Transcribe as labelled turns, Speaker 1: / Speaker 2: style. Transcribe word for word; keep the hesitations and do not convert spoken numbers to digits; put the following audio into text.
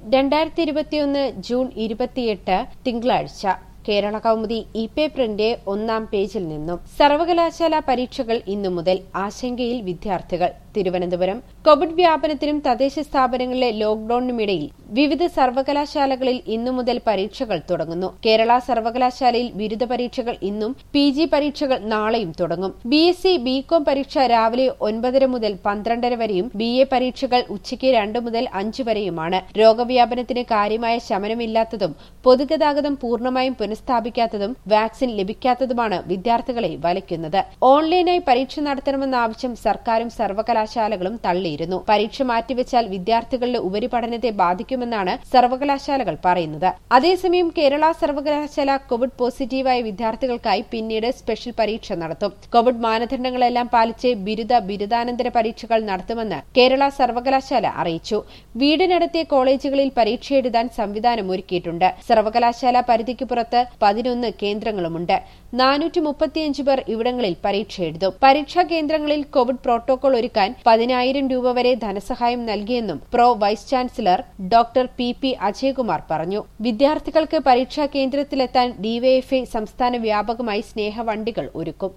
Speaker 1: രണ്ടായിരത്തി ഇരുപത്തിയൊന്ന് ജൂൺ ഇരുപത്തിയെട്ട് തിങ്കളാഴ്ച കേരള കൗമുദി ഇ പേപ്പറിന്റെ ഒന്നാം പേജിൽ നിന്നും സർവകലാശാല പരീക്ഷകൾ ഇന്നു മുതൽ ആശങ്കയിൽ വിദ്യാർത്ഥികൾ. തിരുവനന്തപുരം. കോവിഡ് വ്യാപനത്തിനും തദ്ദേശ സ്ഥാപനങ്ങളിലെ ലോക്ഡൌണിനുമിടയിൽ വിവിധ സർവകലാശാലകളിൽ ഇന്നു മുതൽ പരീക്ഷകൾ തുടങ്ങുന്നു. കേരള സർവകലാശാലയിൽ ബിരുദ പരീക്ഷകൾ ഇന്നും പി ജി പരീക്ഷകൾ നാളെയും തുടങ്ങും. ബി എസ് സി ബികോം പരീക്ഷ രാവിലെ ഒൻപതര മുതൽ പന്ത്രണ്ടര വരെയും ബി എ പരീക്ഷകൾ ഉച്ചയ്ക്ക് രണ്ട് മുതൽ അഞ്ച് വരെയുമാണ്. രോഗവ്യാപനത്തിന് കാര്യമായ ശമനമില്ലാത്തതും പൊതുഗതാഗതം പൂർണ്ണമായും പുനഃസ്ഥാപിക്കാത്തതും വാക്സിൻ ലഭിക്കാത്തതുമാണ് വിദ്യാർത്ഥികളെ വലയ്ക്കുന്നത്. ഓൺലൈനായി പരീക്ഷ നടത്തണമെന്ന ആവശ്യം സർക്കാരും സർവകലാശാലകളും തള്ളിയിരുന്നു. പരീക്ഷ മാറ്റിവെച്ചാൽ വിദ്യാർത്ഥികളുടെ ഉപരിപഠനത്തെ ബാധിക്കുമെന്നാണ് സർവകലാശാലകൾ പറയുന്നത്. അതേസമയം കേരള സർവകലാശാല കോവിഡ് പോസിറ്റീവായ വിദ്യാർത്ഥികൾക്കായി പിന്നീട് സ്പെഷ്യൽ പരീക്ഷ നടത്തും. കോവിഡ് മാനദണ്ഡങ്ങളെല്ലാം പാലിച്ച് ബിരുദ ബിരുദാനന്തര പരീക്ഷകൾ നടത്തുമെന്ന് കേരള സർവകലാശാല അറിയിച്ചു. വീടിനടുത്തെ കോളേജുകളിൽ പരീക്ഷ എഴുതാൻ സംവിധാനം ഒരുക്കിയിട്ടുണ്ട്. സർവകലാശാല പരിധിക്ക് പുറത്ത് പതിനൊന്ന് കേന്ദ്രങ്ങളുമുണ്ട്. നാനൂറ്റി മുപ്പത്തിയഞ്ച് പേർ ഇവിടങ്ങളിൽ പരീക്ഷ എഴുതും. പരീക്ഷാ കേന്ദ്രങ്ങളിൽ കോവിഡ് പ്രോട്ടോകോൾ ഒരുക്കാൻ പതിനായിരം രൂപ വരെ ധനസഹായം നൽകിയെന്നും pro vice chancellor doctor P P Ajayakumar പറഞ്ഞു. വിദ്യാർത്ഥികൾക്ക് പരീക്ഷാ കേന്ദ്രത്തിലെത്താൻ ഡിവൈഎഫ്ഐ സംസ്ഥാന വ്യാപകമായി സ്നേഹവണ്ടികൾ ഒരുക്കും.